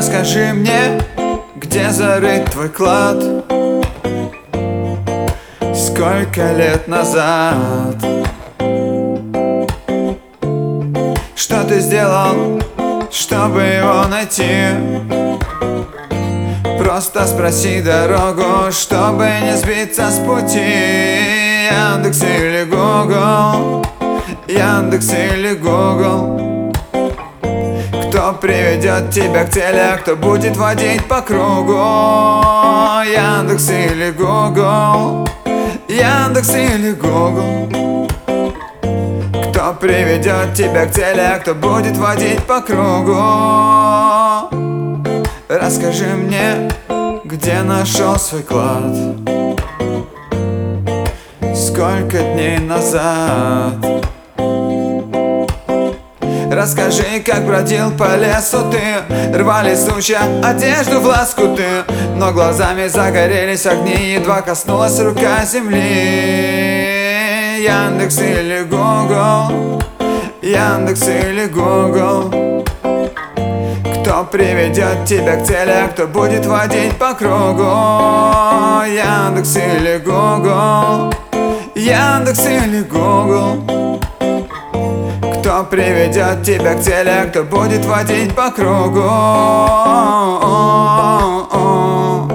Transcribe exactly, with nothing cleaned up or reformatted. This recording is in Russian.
Расскажи мне, где зарыт твой клад? Сколько лет назад? Что ты сделал, чтобы его найти? Просто спроси дорогу, чтобы не сбиться с пути. Яндекс или Google, Яндекс или Google. Кто приведет тебя к цели, а кто будет водить по кругу? Яндекс или Google, Яндекс или Google. Кто приведет тебя к цели, а кто будет водить по кругу? Расскажи мне, где нашел свой клад? Сколько дней назад? Расскажи, как бродил по лесу ты, рвали сучья, одежду в лоскуты, но глазами загорелись огни, едва коснулась рука земли. Яндекс или Google, Яндекс или Google. Кто приведет тебя к цели, а кто будет водить по кругу? Яндекс или Google, Яндекс или Google. Кто приведет тебя к цели, а кто будет водить по кругу?